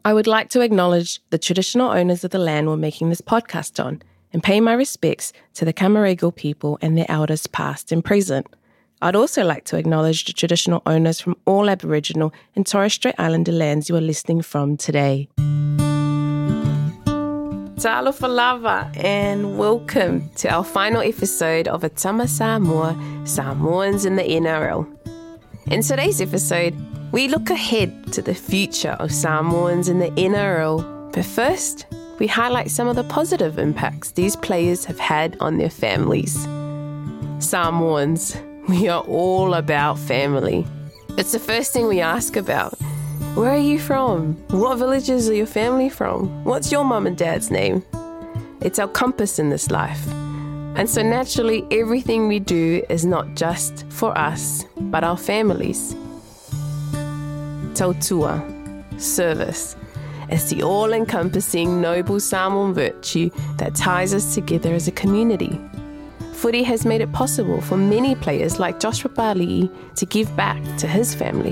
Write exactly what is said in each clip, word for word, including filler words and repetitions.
I would like to acknowledge the traditional owners of the land we're making this podcast on and pay my respects to the Camaragal people and their elders past and present. I'd also like to acknowledge the traditional owners from all Aboriginal and Torres Strait Islander lands you are listening from today. Talofa lava, and welcome to our final episode of Atama Samoa, Samoans in the N R L. In today's episode, we look ahead to the future of Samoans in the N R L, but first, we highlight some of the positive impacts these players have had on their families. Samoans, we are all about family. It's the first thing we ask about. Where are you from? What villages are your family from? What's your mum and dad's name? It's our compass in this life. And so naturally, everything we do is not just for us, but our families. Tautua, service, is the all-encompassing noble Samoan virtue that ties us together as a community. Footy has made it possible for many players like Joshua Pali'i to give back to his family.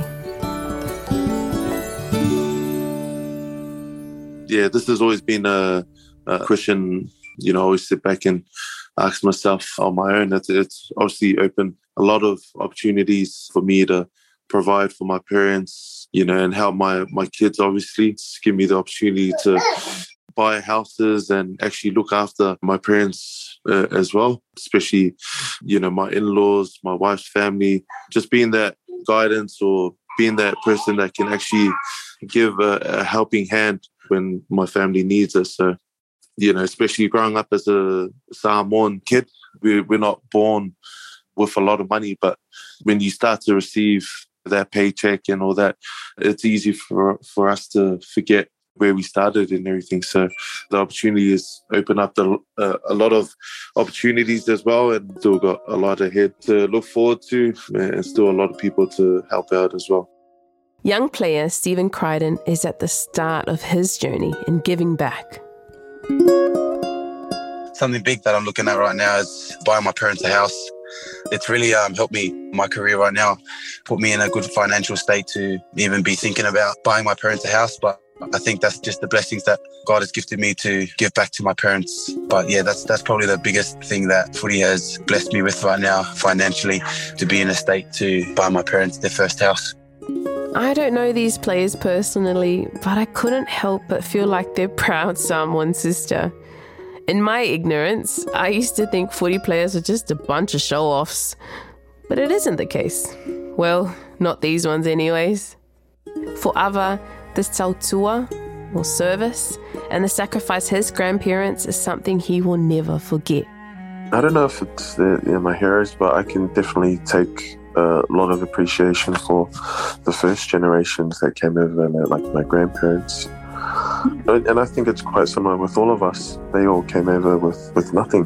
Yeah, this has always been a, a question, you know, I always sit back and ask myself on my own. It's, it's obviously opened a lot of opportunities for me to provide for my parents, you know, and help my, my kids, obviously. It's give me the opportunity to buy houses and actually look after my parents uh, as well, especially, you know, my in-laws, my wife's family, just being that guidance or being that person that can actually give a, a helping hand when my family needs us. So, you know, especially growing up as a Samoan kid, we, we're not born with a lot of money, but when you start to receive that paycheck and all that, it's easy for, for us to forget where we started and everything. So the opportunity has opened up the, uh, a lot of opportunities as well, and still got a lot ahead to look forward to, and still a lot of people to help out as well. Young player Stephen Crichton is at the start of his journey in giving back. Something big that I'm looking at right now is buying my parents a house. It's really um, helped me in my career right now, put me in a good financial state to even be thinking about buying my parents a house. But I think that's just the blessings that God has gifted me to give back to my parents. But yeah, that's that's probably the biggest thing that footy has blessed me with right now financially, to be in a state to buy my parents their first house. I don't know these players personally, but I couldn't help but feel like they're proud Samoan sister. In my ignorance, I used to think footy players were just a bunch of show-offs. But it isn't the case. Well, not these ones anyways. For Ava, this tautua, or service, and the sacrifice his grandparents is something he will never forget. I don't know if it's the, you know, my heroes, but I can definitely take a lot of appreciation for the first generations that came over, like my grandparents. And I think it's quite similar with all of us. They all came over with, with nothing,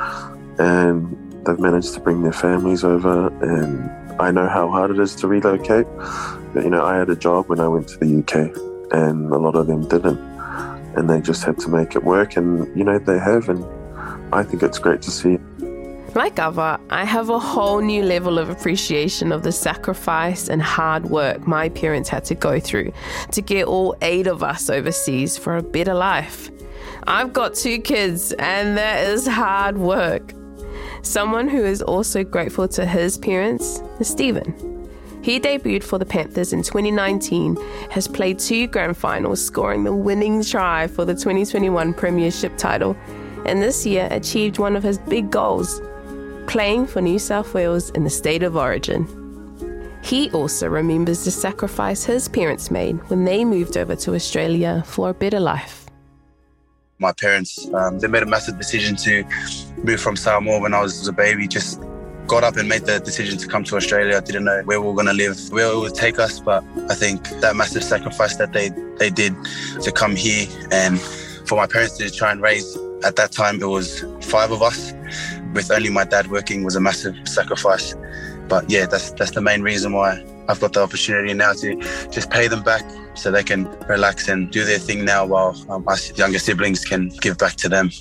and they've managed to bring their families over. And I know how hard it is to relocate. But, you know, I had a job when I went to the U K, and a lot of them didn't, and they just had to make it work. And, you know, they have, and I think it's great to see. Like Ava, I have a whole new level of appreciation of the sacrifice and hard work my parents had to go through to get all eight of us overseas for a better life. I've got two kids, and that is hard work. Someone who is also grateful to his parents is Stephen. He debuted for the Panthers in twenty nineteen, has played two grand finals, scoring the winning try for the twenty twenty-one Premiership title, and this year achieved one of his big goals, playing for New South Wales in the state of origin. He also remembers the sacrifice his parents made when they moved over to Australia for a better life. My parents, um, they made a massive decision to move from Samoa when I was a baby. Just got up and made the decision to come to Australia. I didn't know where we were going to live, where it would take us, but I think that massive sacrifice that they, they did to come here, and for my parents to try and raise, at that time it was five of us, with only my dad working, was a massive sacrifice. But yeah, that's that's the main reason why I've got the opportunity now to just pay them back so they can relax and do their thing now, while um, us younger siblings can give back to them.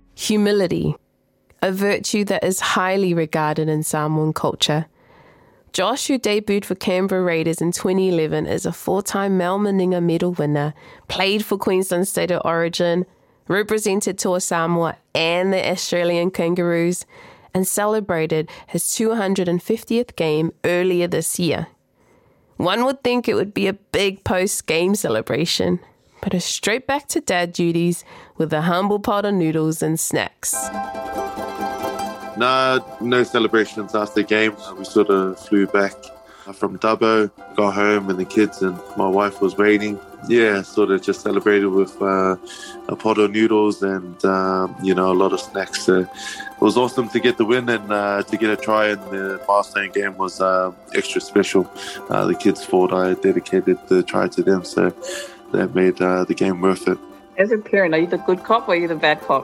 Humility, a virtue that is highly regarded in Samoan culture. Josh, who debuted for Canberra Raiders in twenty eleven, is a four-time Mal Meninga medal winner, played for Queensland State of Origin, represented Toa Samoa and the Australian Kangaroos, and celebrated his two hundred fiftieth game earlier this year. One would think it would be a big post-game celebration, but it's straight back to dad duties with a humble pot of noodles and snacks. Nah, no celebrations after the game. We sort of flew back from Dubbo, got home and the kids and my wife was waiting. Yeah, sort of just celebrated with uh, a pot of noodles and, um, you know, a lot of snacks. Uh, it was awesome to get the win and uh, to get a try in the milestone game was uh, extra special. Uh, the kids thought I dedicated the try to them, so that made uh, the game worth it. As a parent, are you the good cop or are you the bad cop?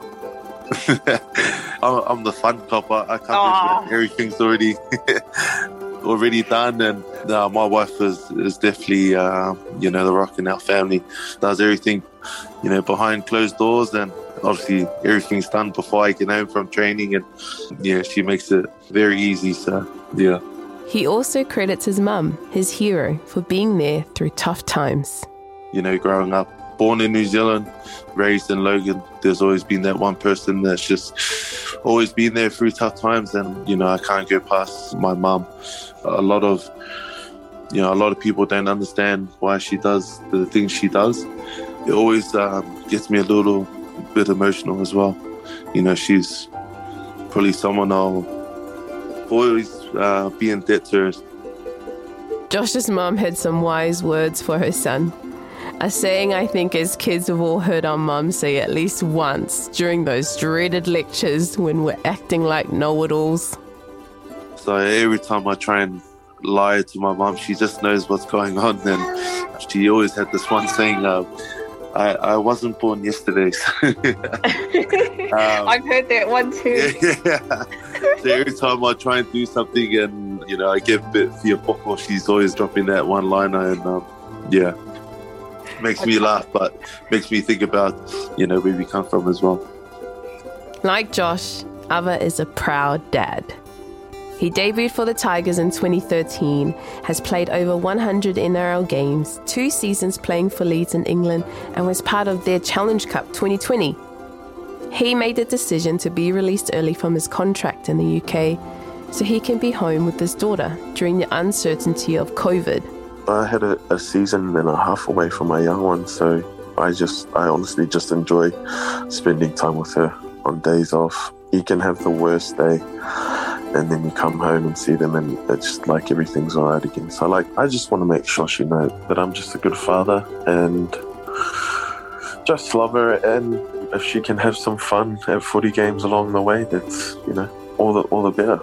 I'm, I'm the fun cop. I, I come in when everything's already already done, and uh, my wife is is definitely uh, you know the rock in our family. Does everything you know behind closed doors, and obviously everything's done before I get home from training, and yeah, she makes it very easy. So yeah. He also credits his mum, his hero, for being there through tough times. You know, growing up. Born in New Zealand, raised in Logan, there's always been that one person that's just always been there through tough times, and you know I can't go past my mum. A lot of you know a lot of people don't understand why she does the things she does. It always um, gets me a little bit emotional as well. You know, she's probably someone I'll always uh, be in debt to her. Josh's mum had some wise words for her son. A saying I think as kids we've all heard our mum say at least once during those dreaded lectures when we're acting like know-it-alls. So every time I try and lie to my mum, she just knows what's going on. And she always had this one saying, uh, I, I wasn't born yesterday. um, I've heard that one too. Yeah. So every time I try and do something and, you know, I get a bit fearful, she's always dropping that one-liner and, um, yeah. Makes me laugh, but makes me think about, you know, where we come from as well. Like Josh, Ava is a proud dad. He debuted for the Tigers in twenty thirteen, has played over one hundred N R L games, two seasons playing for Leeds in England, and was part of their Challenge Cup twenty twenty. He made the decision to be released early from his contract in the U K so he can be home with his daughter during the uncertainty of COVID. I had a, a season and a half away from my young one, so I just, I honestly just enjoy spending time with her on days off. You can have the worst day, and then you come home and see them, and it's just like everything's all right again. So, like, I just want to make sure she knows that I'm just a good father and just love her. And if she can have some fun at footy games along the way, that's, you know, all the all the better.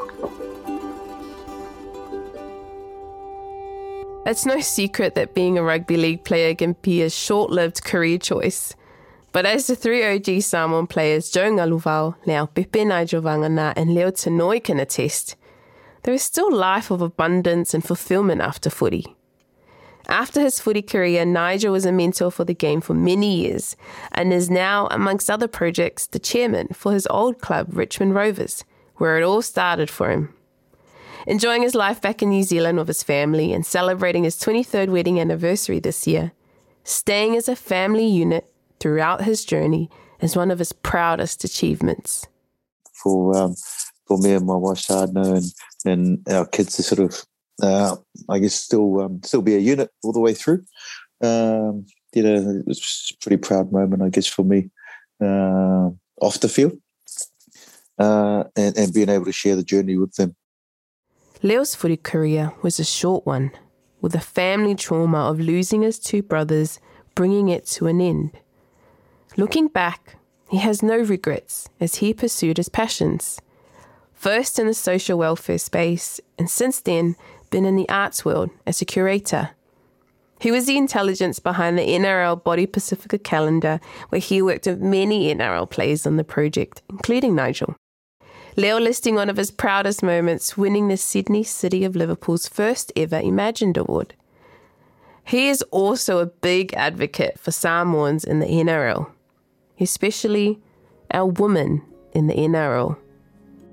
It's no secret that being a rugby league player can be a short-lived career choice. But as the three O G Samoan players Joe Ngaluvao, Leo Pepe Nigel Vangana and Leo Tanoi can attest, there is still life of abundance and fulfillment after footy. After his footy career, Nigel was a mentor for the game for many years and is now, amongst other projects, the chairman for his old club, Richmond Rovers, where it all started for him. Enjoying his life back in New Zealand with his family and celebrating his twenty-third wedding anniversary this year, staying as a family unit throughout his journey is one of his proudest achievements. For um, for me and my wife Sadna and, and our kids to sort of, uh, I guess, still um, still be a unit all the way through. Um, you know, it was a pretty proud moment, I guess, for me uh, off the field uh, and, and being able to share the journey with them. Leo's footy career was a short one, with the family trauma of losing his two brothers bringing it to an end. Looking back, he has no regrets as he pursued his passions. First in the social welfare space, and since then been in the arts world as a curator. He was the intelligence behind the N R L Body Pacifica calendar, where he worked with many N R L players on the project, including Nigel. Leo listing one of his proudest moments, winning the Sydney City of Liverpool's first ever Imagined Award. He is also a big advocate for Samoans in the N R L, especially our women in the N R L.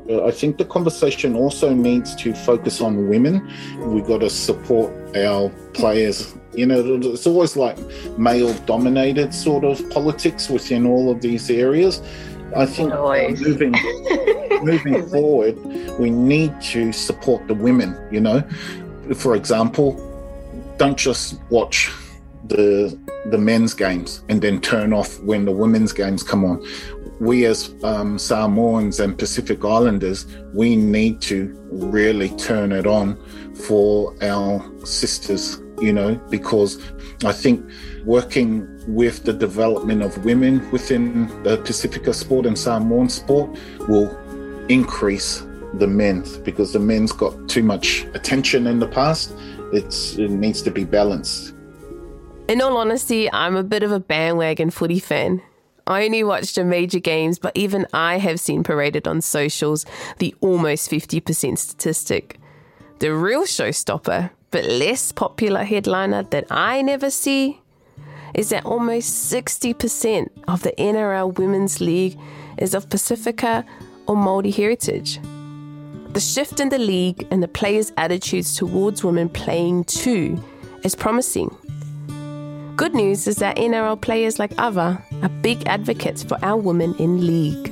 I think the conversation also needs to focus on women. We've got to support our players. You know, it's always like male-dominated sort of politics within all of these areas. I think moving moving forward, we need to support the women, you know. For example, don't just watch the the men's games and then turn off when the women's games come on. We as um, Samoans and Pacific Islanders, we need to really turn it on for our sisters, you know, because I think working with the development of women within the Pacifica sport and Samoan sport will increase the men's, because the men's got too much attention in the past. It's, it needs to be balanced. In all honesty, I'm a bit of a bandwagon footy fan. I only watched the major games, but even I have seen paraded on socials the almost fifty percent statistic. The real showstopper, but less popular headliner that I never see, is that almost sixty percent of the N R L Women's League is of Pacifica or Māori heritage. The shift in the league and the players' attitudes towards women playing too is promising. Good news is that N R L players like Ava are big advocates for our women in league.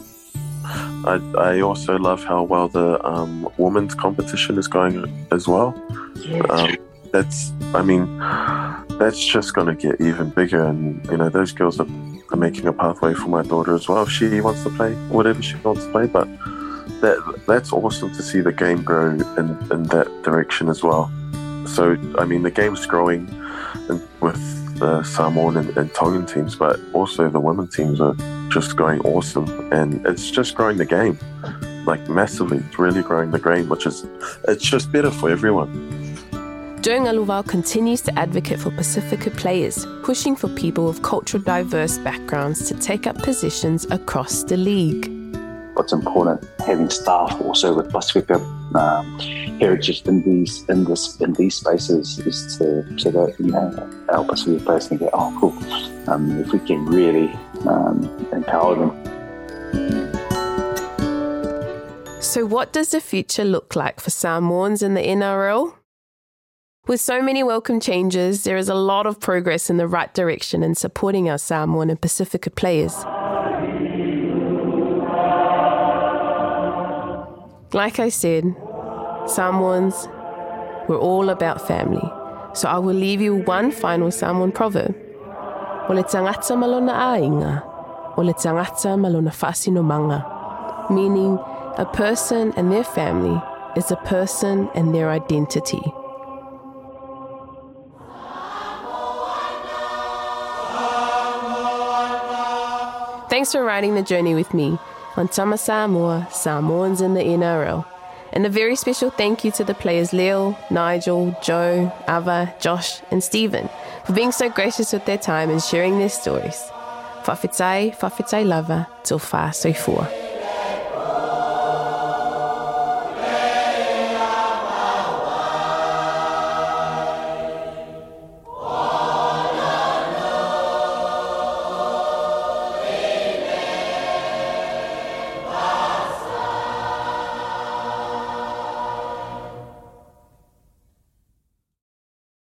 I, I also love how well the um, women's competition is going as well. Yes. Um, that's, I mean, that's just going to get even bigger. And, you know, those girls are, are making a pathway for my daughter as well. If she wants to play, whatever she wants to play. But that that's awesome to see the game grow in, in that direction as well. So, I mean, the game's growing and with the Samoan and, and Tongan teams, but also the women teams are just going awesome, and it's just growing the game like massively. It's really growing the game, which is it's just better for everyone. Joe Galuval continues to advocate for Pacifica players, pushing for people of cultural diverse backgrounds to take up positions across the league. What's important, having staff also with Pacifica um, heritage in these in this in these spaces, is to so that, you know, our Pacifica players can go, oh cool, um, if we can really um, empower them. So what does the future look like for Samoans in the N R L? With so many welcome changes, there is a lot of progress in the right direction in supporting our Samoan and Pacifica players. Like I said, Samoans, we're all about family. So I will leave you one final Samoan proverb. O le tangata malona ainga, o le tangata malona fasino manga. Meaning, a person and their family is a person and their identity. Thanks for riding the journey with me on Tama Samoa, Samoans in the N R L. And a very special thank you to the players Leo, Nigel, Joe, Ava, Josh and Stephen for being so gracious with their time and sharing their stories. Whawhitai, whawhitai lava, till wha soifua.